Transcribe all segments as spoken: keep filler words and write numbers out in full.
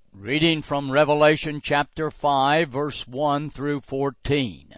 Reading from Revelation chapter five, verse one through fourteen.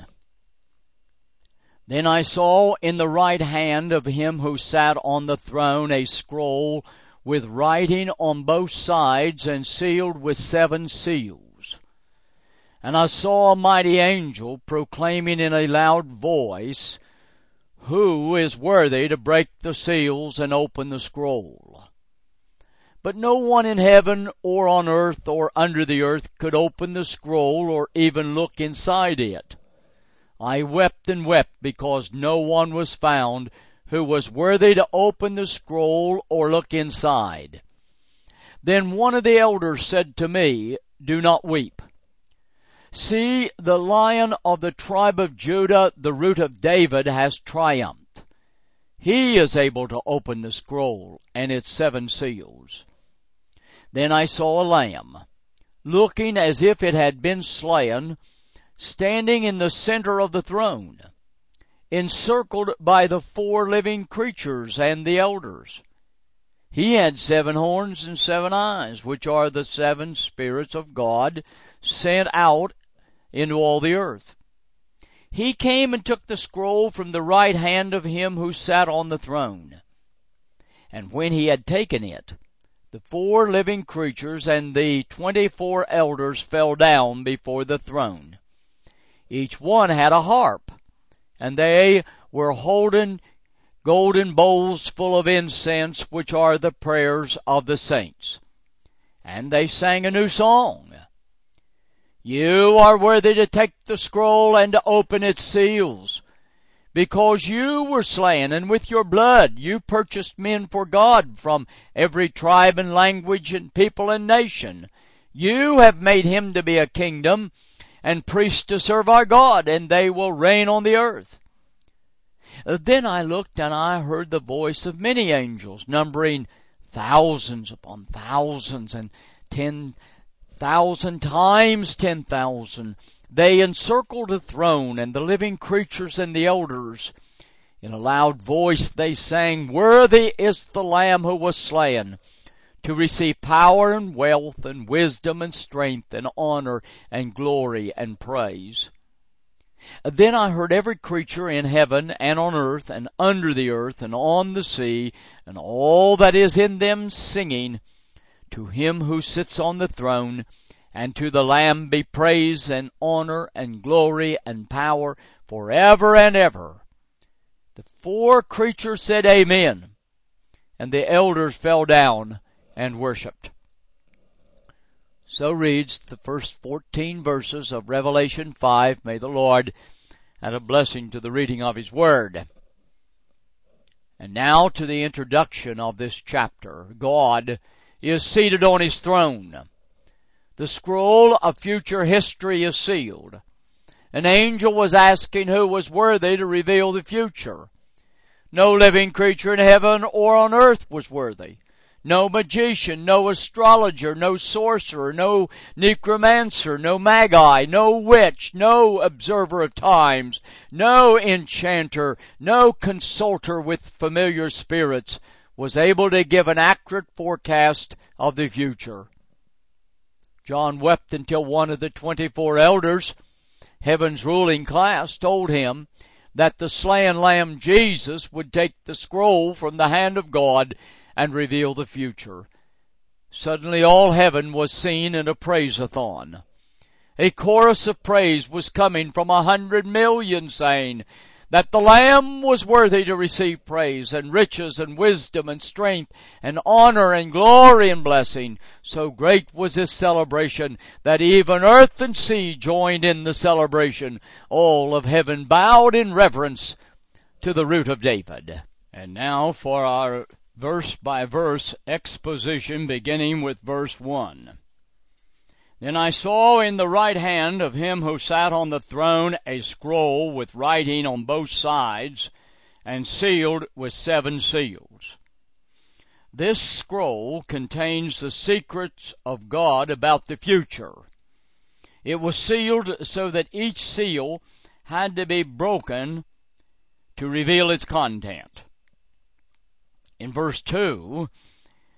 Then I saw in the right hand of him who sat on the throne a scroll with writing on both sides and sealed with seven seals. And I saw a mighty angel proclaiming in a loud voice, "Who is worthy to break the seals and open the scroll?" But no one in heaven or on earth or under the earth could open the scroll or even look inside it. I wept and wept because no one was found who was worthy to open the scroll or look inside. Then one of the elders said to me, "Do not weep. See, the Lion of the tribe of Judah, the Root of David, has triumphed. He is able to open the scroll and its seven seals." Then I saw a lamb, looking as if it had been slain, standing in the center of the throne, encircled by the four living creatures and the elders. He had seven horns and seven eyes, which are the seven spirits of God sent out into all the earth. He came and took the scroll from the right hand of him who sat on the throne. And when he had taken it, the four living creatures and the twenty-four elders fell down before the throne. Each one had a harp, and they were holding golden bowls full of incense, which are the prayers of the saints. And they sang a new song. "You are worthy to take the scroll and to open its seals, because you were slain, and with your blood you purchased men for God from every tribe and language and people and nation. You have made him to be a kingdom and priests to serve our God, and they will reign on the earth." Then I looked, and I heard the voice of many angels, numbering thousands upon thousands and ten thousand times ten thousand. They encircled the throne and the living creatures and the elders. In a loud voice they sang, "Worthy is the Lamb who was slain, to receive power and wealth and wisdom and strength and honor and glory and praise." Then I heard every creature in heaven and on earth and under the earth and on the sea and all that is in them singing, "To him who sits on the throne and to the Lamb be praise and honor and glory and power forever and ever." The four creatures said, "Amen," and the elders fell down and worshipped. So reads the first fourteen verses of Revelation five. May the Lord add a blessing to the reading of His Word. And now to the introduction of this chapter. God is seated on His throne. The scroll of future history is sealed. An angel was asking who was worthy to reveal the future. No living creature in heaven or on earth was worthy. No magician, no astrologer, no sorcerer, no necromancer, no magi, no witch, no observer of times, no enchanter, no consulter with familiar spirits was able to give an accurate forecast of the future. John wept until one of the twenty-four elders, heaven's ruling class, told him that the slain Lamb Jesus would take the scroll from the hand of God and reveal the future. Suddenly all heaven was seen in a praise-a-thon. A chorus of praise was coming from a hundred million, saying that the Lamb was worthy to receive praise and riches and wisdom and strength and honor and glory and blessing. So great was this celebration that even earth and sea joined in the celebration. All of heaven bowed in reverence to the Root of David. And now for our verse-by-verse exposition, beginning with verse one. Then I saw in the right hand of him who sat on the throne a scroll with writing on both sides and sealed with seven seals. This scroll contains the secrets of God about the future. It was sealed so that each seal had to be broken to reveal its content. In verse two,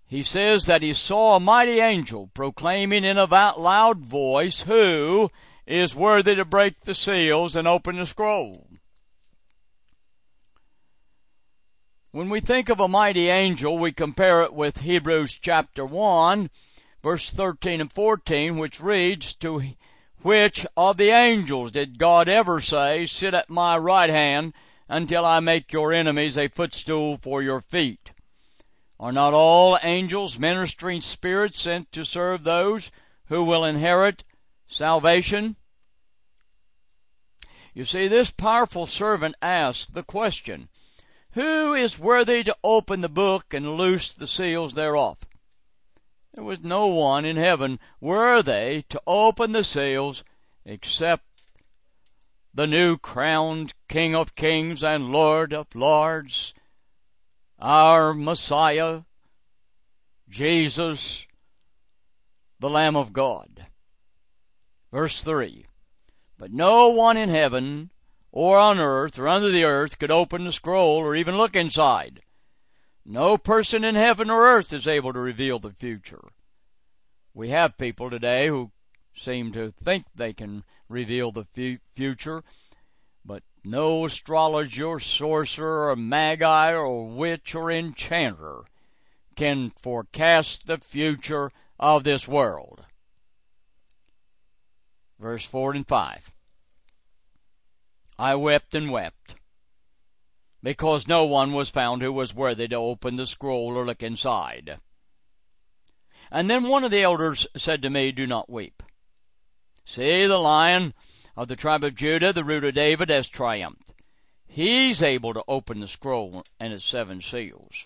he says that he saw a mighty angel proclaiming in a loud voice, "Who is worthy to break the seals and open the scroll?" When we think of a mighty angel, we compare it with Hebrews chapter one, verse thirteen and fourteen, which reads, "To which of the angels did God ever say, 'Sit at my right hand until I make your enemies a footstool for your feet'? Are not all angels ministering spirits sent to serve those who will inherit salvation?" You see, this powerful servant asked the question, "Who is worthy to open the book and loose the seals thereof?" There was no one in heaven worthy to open the seals except the new crowned King of Kings and Lord of Lords, our Messiah, Jesus, the Lamb of God. Verse three, "But no one in heaven or on earth or under the earth could open the scroll or even look inside." No person in heaven or earth is able to reveal the future. We have people today who seem to think they can reveal the fu- future, but no astrologer or sorcerer or magi or witch or enchanter can forecast the future of this world. Verse four and five. "I wept and wept, because no one was found who was worthy to open the scroll or look inside. And then one of the elders said to me, 'Do not weep. See, the Lion of the tribe of Judah, the Root of David, has triumphed. He's able to open the scroll and its seven seals.'"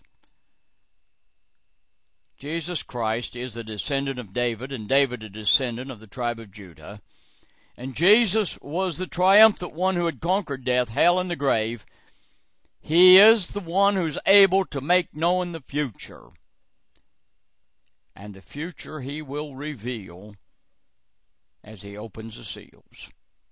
Jesus Christ is the descendant of David, and David a descendant of the tribe of Judah. And Jesus was the triumphant one who had conquered death, hell, and the grave. He is the one who's able to make known the future. And the future he will reveal as he opens the seals.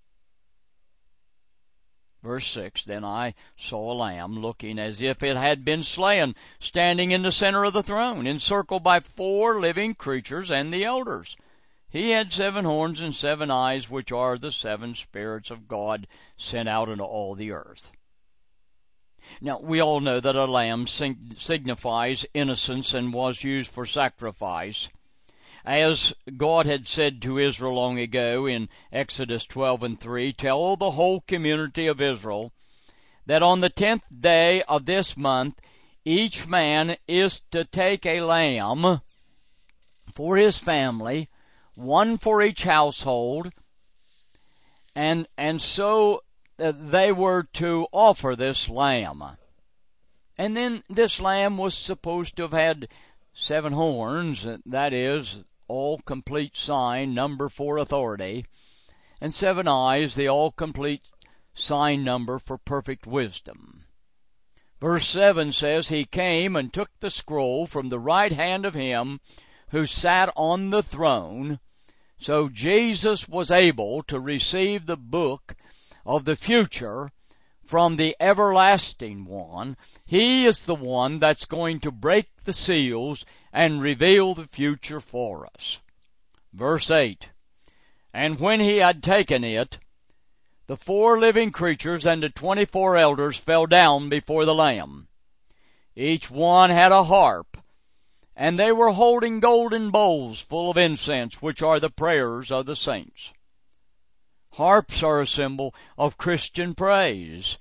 Verse six, "Then I saw a lamb looking as if it had been slain, standing in the center of the throne, encircled by four living creatures and the elders. He had seven horns and seven eyes, which are the seven spirits of God sent out into all the earth." Now, we all know that a lamb signifies innocence and was used for sacrifice. As God had said to Israel long ago in Exodus twelve and three, "Tell the whole community of Israel that on the tenth day of this month each man is to take a lamb for his family, one for each household," and and so they were to offer this lamb. And then this lamb was supposed to have had seven horns, that is, all complete sign, number for authority, and seven eyes, the all complete sign number for perfect wisdom. Verse seven says, "He came and took the scroll from the right hand of him who sat on the throne." So Jesus was able to receive the book of the future from the everlasting one. He is the one that's going to break the seals and reveal the future for us. Verse eight, "And when he had taken it, the four living creatures and the twenty-four elders fell down before the Lamb. Each one had a harp, and they were holding golden bowls full of incense, which are the prayers of the saints." Harps are a symbol of Christian praise,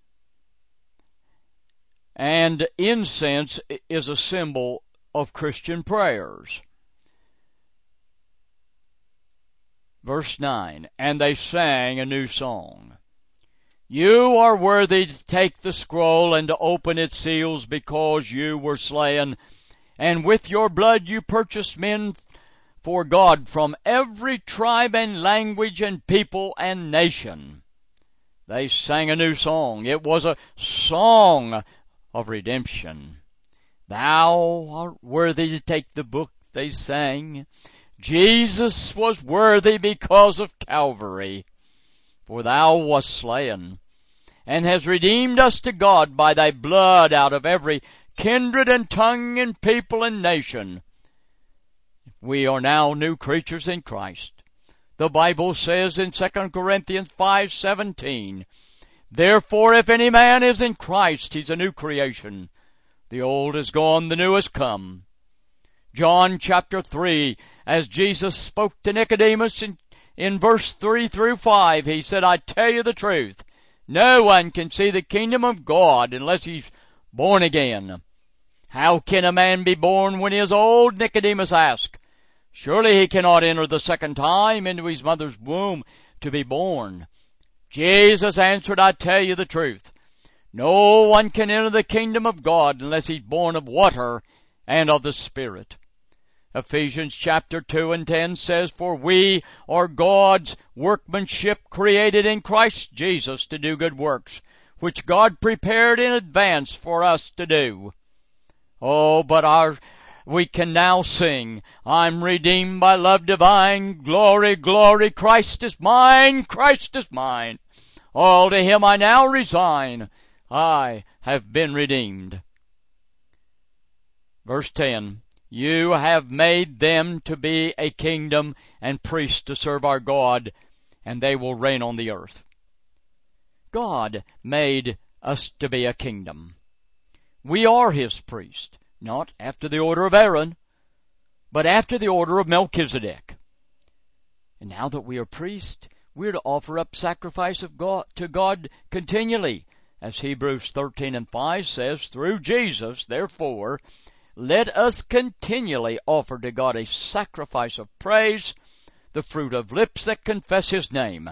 and incense is a symbol of Christian prayers. Verse nine, "And they sang a new song. You are worthy to take the scroll and to open its seals, because you were slain, and with your blood you purchased men for God from every tribe and language and people and nation." They sang a new song. It was a song of redemption. "Thou art worthy to take the book," they sang. Jesus was worthy because of Calvary, for thou wast slain, and hast redeemed us to God by thy blood out of every kindred and tongue and people and nation. We are now new creatures in Christ. The Bible says in Second Corinthians five seventeen, therefore if any man is in Christ, he's a new creation. The old is gone, the new has come. John chapter three, as Jesus spoke to Nicodemus in, in verse three through five, he said, I tell you the truth, no one can see the kingdom of God unless he's born again. How can a man be born when he is old? Nicodemus asked. Surely he cannot enter the second time into his mother's womb to be born. Jesus answered, I tell you the truth. No one can enter the kingdom of God unless he's born of water and of the Spirit. Ephesians chapter two and ten says, for we are God's workmanship created in Christ Jesus to do good works, which God prepared in advance for us to do. Oh, but our we can now sing, I'm redeemed by love divine, glory, glory, Christ is mine, Christ is mine. All to him I now resign, I have been redeemed. Verse ten, you have made them to be a kingdom and priests to serve our God, and they will reign on the earth. God made us to be a kingdom. We are his priests. Not after the order of Aaron, but after the order of Melchizedek. And now that we are priests, we're to offer up sacrifice of God to God continually. As Hebrews thirteen and five says, through Jesus, therefore, let us continually offer to God a sacrifice of praise, the fruit of lips that confess his name.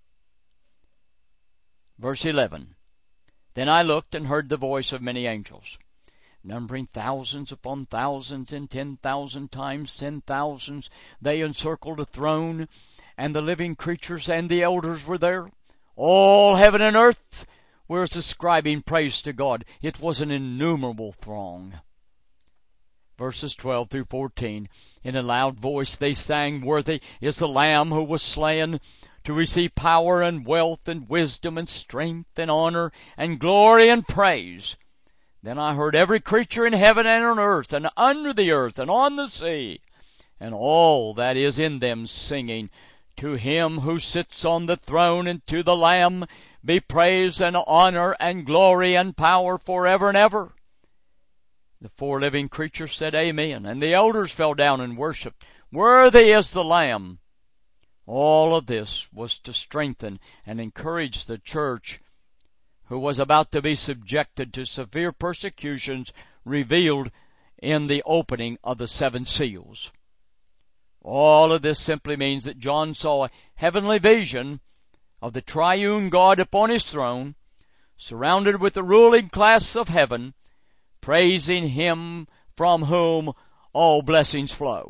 Verse eleven, then I looked and heard the voice of many angels, numbering thousands upon thousands and ten thousand times ten thousands. They encircled the throne, and the living creatures and the elders were there. All heaven and earth were ascribing praise to God. It was an innumerable throng. Verses twelve through fourteen, in a loud voice they sang, worthy is the Lamb who was slain to receive power and wealth and wisdom and strength and honor and glory and praise. Then I heard every creature in heaven and on earth and under the earth and on the sea, and all that is in them singing, to him who sits on the throne and to the Lamb be praise and honor and glory and power forever and ever. The four living creatures said amen, and the elders fell down and worshipped. Worthy is the Lamb. All of this was to strengthen and encourage the church, who was about to be subjected to severe persecutions revealed in the opening of the seven seals. All of this simply means that John saw a heavenly vision of the triune God upon his throne, surrounded with the ruling class of heaven, praising him from whom all blessings flow.